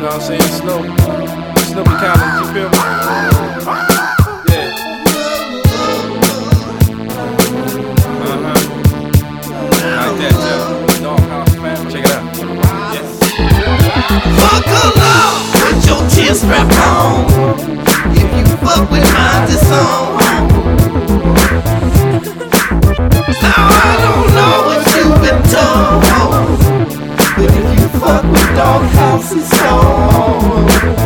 know what I'm saying? Snoopy Collins, you feel me? Yeah. Like that, yeah. Doghouse family. Check it out. Yes. Fuck along with your chin strap on. If you fuck with mine, it's on. Now I don't know what you've been told, but if you fuck with Doghouse, it's on.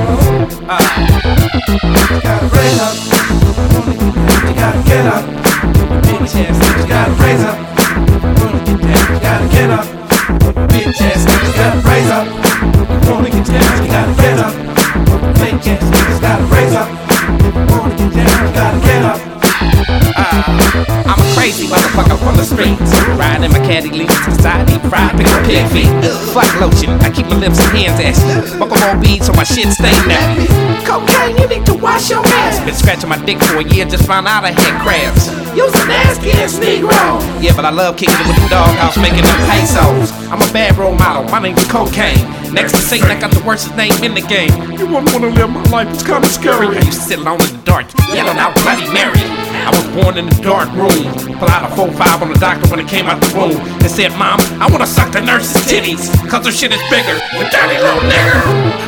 You gotta raise up, you gotta get up. Bitch ass niggas, you gotta raise up. Wanna get down, you gotta get up. Bitch ass niggas, you gotta raise up. Wanna get down, you gotta get up. Fake ass niggas, gotta raise up. Wanna get down, you gotta get up. I'm a crazy motherfucker from the streets. Riding my caddy leaves to the side, eat fried, pick up pig feet. Fuck lotion, I keep my lips and hands ashy. Smoke more beads so my shit stay nappy. Cocaine, you need to wash your ass. Been scratching my dick for a year, just found out I had crabs. You's a nasty ass Negro. Yeah, but I love kicking it with the Doghouse, making them pesos. I'm a bad role model, my name's Cocaine. Next to Satan, I got the worstest name in the game. You wouldn't wanna live my life, it's kinda scary. I used to sit alone in the dark, yelling out Bloody Mary. I was born in the dark room. Pull out a 4-5 on the doctor when it came out the womb. They said, Mom, I wanna suck the nurse's titties, cause her shit is bigger than dirty little nigger.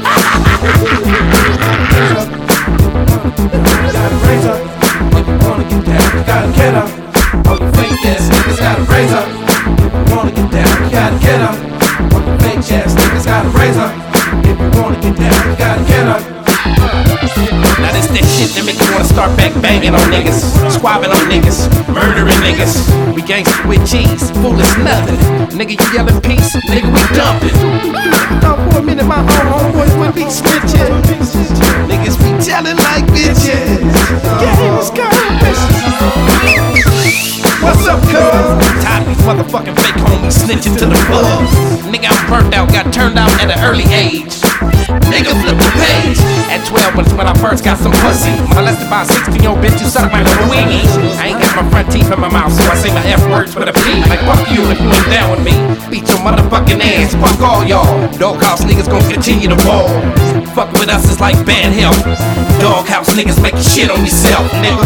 You gotta raise up. If you wanna get down, you gotta get up. All you fake ass niggas gotta raise up. If you wanna get down, you gotta get up. All you fake ass niggas gotta raise up. If you wanna get down, you gotta get up. Now this that shit that make you wanna start back banging on niggas, squabbing on niggas, murdering niggas. We gangsta with cheese, fool is nothing. Nigga, you yelling peace, nigga, we dumping. Thought for a minute my homeboys would be snitching. Niggas be telling like bitches. Yeah, let's go, bitches. What's up, cuz? Tired of these motherfucking fake homies snitching to the club. Nigga, I'm burnt out, got turned out at an early age. Nigga, flip the page. At 12 was when I first got some pussy. Molested by a 16-year-old bitch who sucked my little weenie. I ain't got my front teeth in my mouth, so I say my F words with a P. Like fuck you if you ain't down with me. Beat your motherfucking ass, fuck all y'all. Doghouse niggas gon' continue to ball. Fuck with us is like bad health. Doghouse niggas make you shit on yourself, nigga.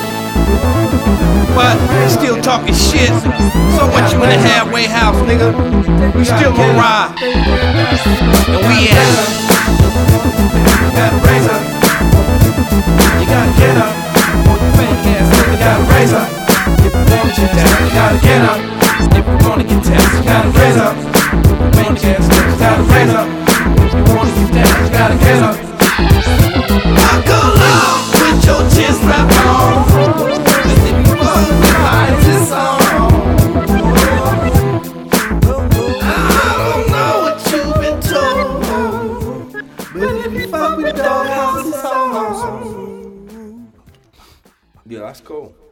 But still talking shit. So what you in the halfway house, nigga? We still gon' ride. And we at You gotta raise up. You gotta get up. All you fake ass niggas gotta raise up. If you wanna get down, you gotta get up. If you wanna get down, you gotta raise up. Fake ass niggas gotta raise up. If you wanna get down, you gotta get up. Walk along with your chin strap on. Cause if you fuck with mine, it's on. I don't know what you've been told, but if you fuck with Doghouse, it's on. Yeah, that's cool.